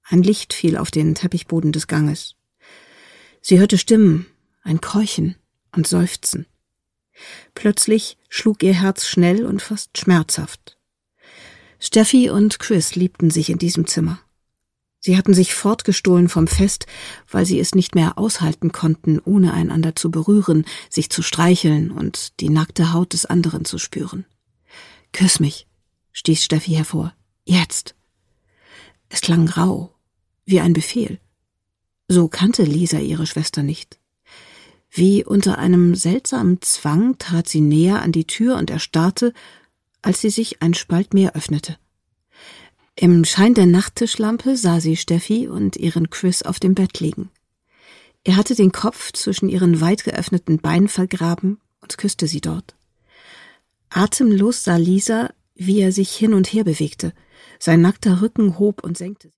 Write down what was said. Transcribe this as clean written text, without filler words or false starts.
Ein Licht fiel auf den Teppichboden des Ganges. Sie hörte Stimmen, ein Keuchen und Seufzen. Plötzlich schlug ihr Herz schnell und fast schmerzhaft. Steffi und Chris liebten sich in diesem Zimmer. Sie hatten sich fortgestohlen vom Fest, weil sie es nicht mehr aushalten konnten, ohne einander zu berühren, sich zu streicheln und die nackte Haut des anderen zu spüren. »Küss mich«, stieß Steffi hervor. »Jetzt!« Es klang rau, wie ein Befehl. So kannte Lisa ihre Schwester nicht. Wie unter einem seltsamen Zwang trat sie näher an die Tür und erstarrte, als sie sich ein Spalt mehr öffnete. Im Schein der Nachttischlampe sah sie Steffi und ihren Chris auf dem Bett liegen. Er hatte den Kopf zwischen ihren weit geöffneten Beinen vergraben und küsste sie dort. Atemlos sah Lisa, wie er sich hin und her bewegte. Sein nackter Rücken hob und senkte.